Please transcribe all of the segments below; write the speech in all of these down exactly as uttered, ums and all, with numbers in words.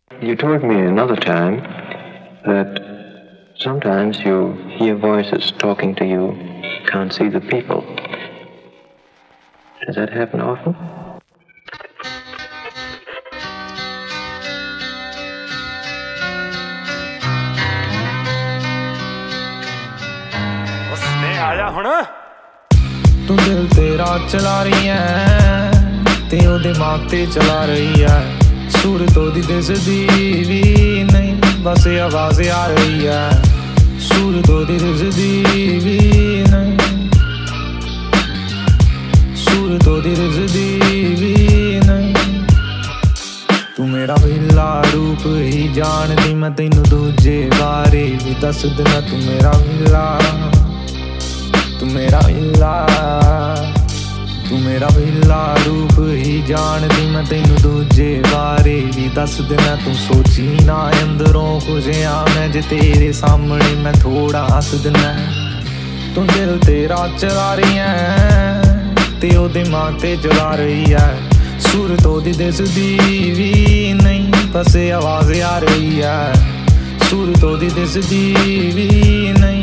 You told me another time that sometimes you hear voices talking to you, can't see the people. Does that happen often? तू दिल तेरा चला रही है ते ओ दिमाग ते चला रही है सूरत ओदी दिसदी भी नहीं बस आवाज़ आ रही है सूरत ओदी दिसदी भी नहीं सूरत ओदी दिसदी भी नहीं तू मेरा विला रूप ही जानदी मैं तैनू दूजे बारे भी दस देना तू मेरा विला तू मेरा विला तू मेरा विला रूप ही जानदी मैं तैनू दूजे बारे भी दस देना तू सोची ना अंदरों कुछ आ मैं जे तेरे सामने मैं थोड़ा हंस देना तू दिल तेरा चला रही है ते ओ दिमाग ते चला रही है सूरत ओदी दिसदी भी नहीं बस आवाज़ आ रही है सूरत ओदी दिसदी भी नहीं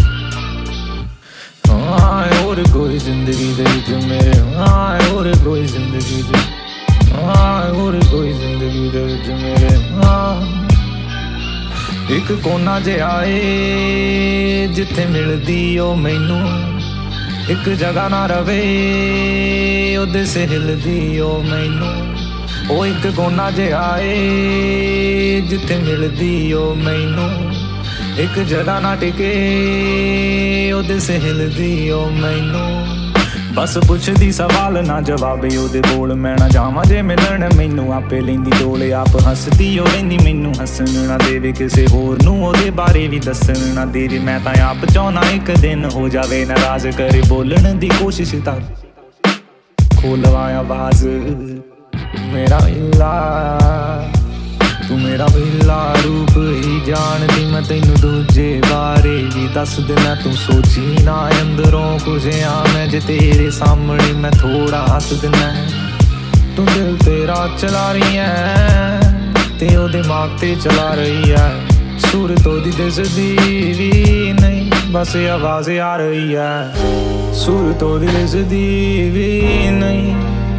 और कोई जिंदगी दे विच मेरे हाँ और कोई जिंदगी दे हाँ और कोई जिंदगी दे विच मेरे हाँ एक कोना जे आए जिथे मिलदी ओ मैनू एक जगह ना रवे ओदे से हिलदी ओ मैनू ओ एक कोना जे आए जिथे मिलदी ओ मैनू एक जगह ना टिके ओदे से हिलदी ओ मैनू बस पुछदी सवाल ना जवाब ओदे कोल मैं ना जावां जे मिलन मैनू आपे लैंदी डोले आप हसदी ओ रहिंदी मैनू हसन ना देवे किसे होर नू ओदे बारे भी दसन ना देवे मैं तां आप चाहुंदा एक दिन हो जावे नाराज करे बोलण दी कोशिश तां खोलवां आवाज़ मेरा विला तू मेरा विला रूप ही जानदी मैं तैनू दूजे बारे भी दस देना तू सोची ना अंदरों कुछ आ मैं जे तेरे सामने मैं थोड़ा हंस देना तू दिल तेरा चला रही है ते ओ दिमाग ते चला रही है सूरत ओदी दिसदी भी नहीं बस आवाज़ आ रही है सूरत ओदी दिसदी भी नहीं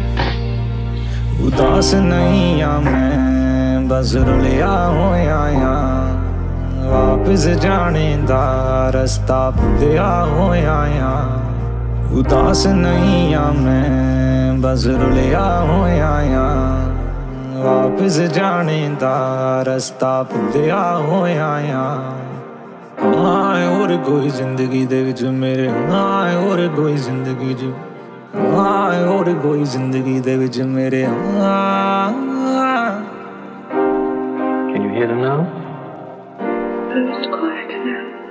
उदास नहीं आ मैं बस रुलिया होया वापस जाने दा रस्ता भुलिया होया उदास नहीं आ मैं बस रुलिया होया वापस जाने दा रस्ता भुलिया होया हाँ और कोई जिंदगी दे विच मेरे हाँ और कोई जिंदगी च हाँ और कोई जिंदगी दे विच मेरे हाँ Can you hear them now? Who's quiet now?